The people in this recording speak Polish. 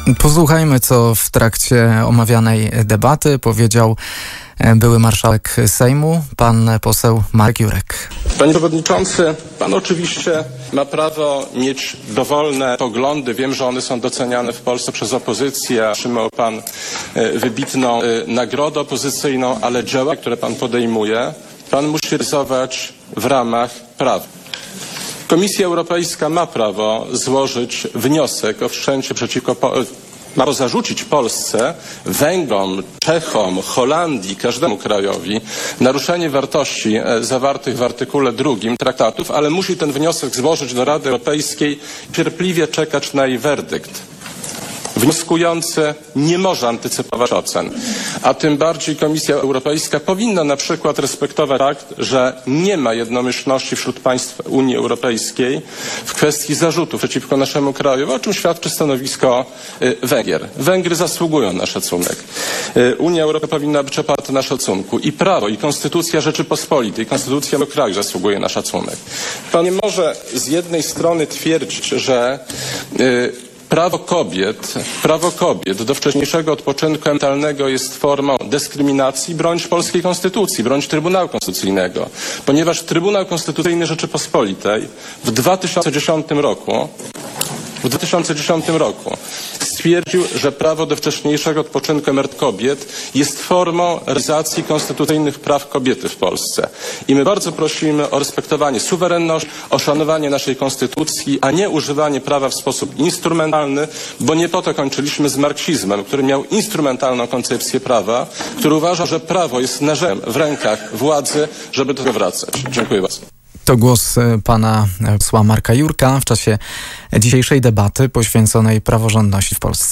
Posłuchajmy, co w trakcie omawianej debaty powiedział były marszałek Sejmu, pan poseł Marek Jurek. Panie przewodniczący, pan oczywiście ma prawo mieć dowolne poglądy. Wiem, że one są doceniane w Polsce przez opozycję. Otrzymał pan wybitną nagrodę opozycyjną, ale działania, które pan podejmuje, pan musi realizować w ramach prawa. Komisja Europejska ma prawo złożyć wniosek o wszczęcie ma prawo zarzucić Polsce, Węgrom, Czechom, Holandii, każdemu krajowi naruszenie wartości zawartych w artykule 2 traktatów, ale musi ten wniosek złożyć do Rady Europejskiej i cierpliwie czekać na jej werdykt. Wnioskujący nie może antycypować ocen, a tym bardziej Komisja Europejska powinna na przykład respektować fakt, że nie ma jednomyślności wśród państw Unii Europejskiej w kwestii zarzutów przeciwko naszemu krajowi, o czym świadczy stanowisko Węgier. Węgry zasługują na szacunek. Unia Europejska powinna być oparta na szacunku i prawo, i konstytucja Rzeczypospolitej, konstytucja mojego kraju zasługuje na szacunek. Pan nie może z jednej strony twierdzić, że prawo kobiet do wcześniejszego odpoczynku emerytalnego jest formą dyskryminacji, bronić polskiej konstytucji, bronić Trybunału Konstytucyjnego, ponieważ Trybunał Konstytucyjny Rzeczypospolitej w 2010 roku stwierdził, że prawo do wcześniejszego odpoczynku kobiet jest formą realizacji konstytucyjnych praw kobiety w Polsce. I my bardzo prosimy o respektowanie suwerenności, o szanowanie naszej konstytucji, a nie używanie prawa w sposób instrumentalny, bo nie po to kończyliśmy z marksizmem, który miał instrumentalną koncepcję prawa, który uważa, że prawo jest narzędziem w rękach władzy, żeby do tego wracać. Dziękuję bardzo. To głos pana posła Marka Jurka w czasie dzisiejszej debaty poświęconej praworządności w Polsce.